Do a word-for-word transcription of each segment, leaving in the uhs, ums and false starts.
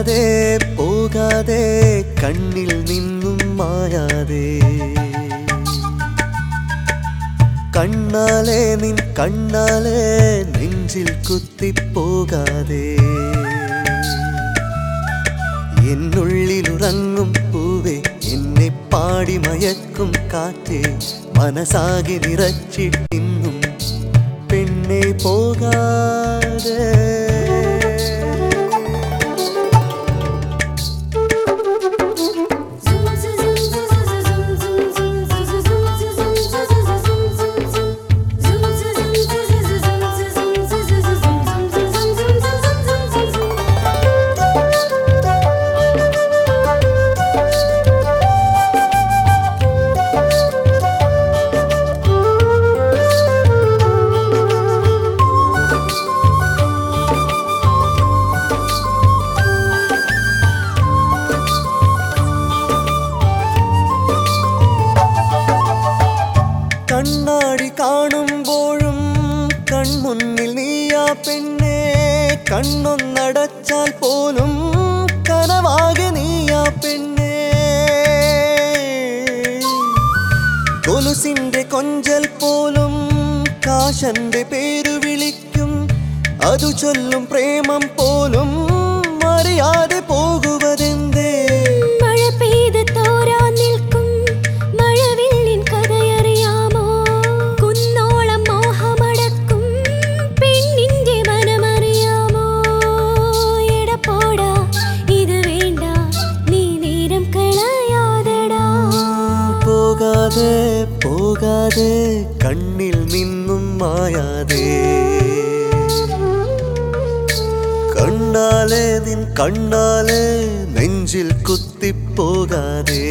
പോകാതെ പോകാതെ കണ്ണിൽ നിന്നും മായാതെ കണ്ണാലെ നിൻ കണ്ണാലെ നെഞ്ചിൽ കുത്തിപ്പോകാതെ എന്നുള്ളിലുറങ്ങും പൂവേ എന്നെ പാടി മയക്കും കാറ്റേ മനസാകെ നിറച്ചിട്ടിന്നും പെണ്ണെ പോകാതെ കണ്ണാടി കാണുമ്പോഴും കൺമുന്നിൽ നീയാ പെണ്ണേ കണ്ണൊന്നടച്ചാൽ പോലും കനവാകെ നീയാ പെണ്ണേ കൊലുസിന്റെ കൊഞ്ചൽ പോലും കാശന്റെ പേരു വിളിക്കും അതു ചൊല്ലും പ്രേമം പോലും അറിയാതെ പോകുവതെന്തേ മഴ പെയ്ത് തോരാൻ നിൽക്കും മഴവില്ലിൻ കഥയറിയാമോ കുന്നോളം മോഹമടക്കും പെണ്ണിന്റെ മനമറിയാമോ എടപ്പോടാ ഇത് വേണ്ട നീ നേരം കളയാതെടാ പോകാതെ പോകാതെ കണ്ണിൽ നിന്നും മായാതെ കണ്ണാലെ നിൻ കണ്ണാലെ നെഞ്ചിൽ കുത്തിപ്പോകാതെ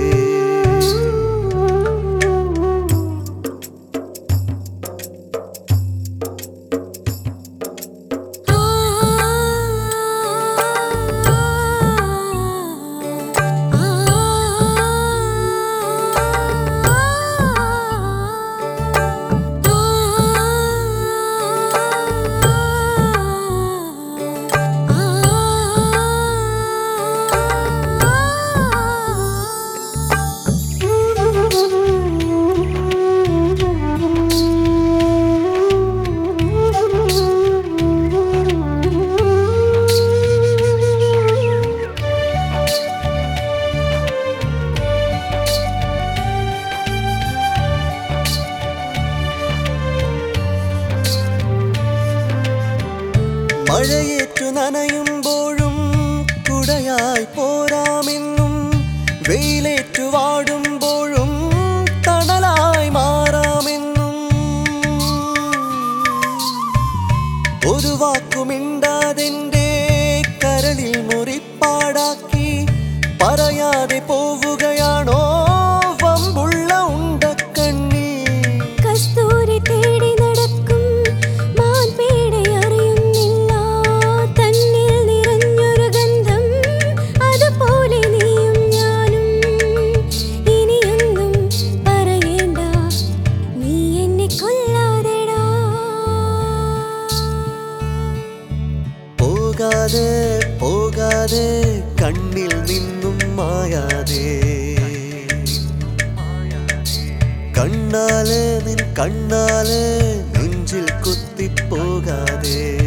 മഴയേറ്റു നനയുമ്പോഴും കുടയായി പോരാമെന്നും വെയിലേറ്റു വാടുമ്പോഴും തണലായി മാറാമെന്നും ഒരു വാക്കുമിണ്ടാതെന്റെ കരളിൽ മുറിപ്പാടാക്കി പറയാതെ പോവുകയാണോ വമ്പുള്ള ഉണ്ടക്കണ്ണി കസ്തൂരി തേടി നടക്കും മാൻപേടെ അറിയുന്നില്ല തന്നിൽ നിറഞ്ഞൊരു ഗന്ധം അതുപോലെ നീയും ഞാനും ഇനിയൊന്നും പറയേണ്ട നീ എന്നെ കൊല്ലാതെടാ പോകാതെ പോകാതെ കണ്ണിൽ നിന്നും മായാതെ കണ്ണാലെ നിൻ കണ്ണാലെ നെഞ്ചിൽ കുത്തിപ്പോകാതെ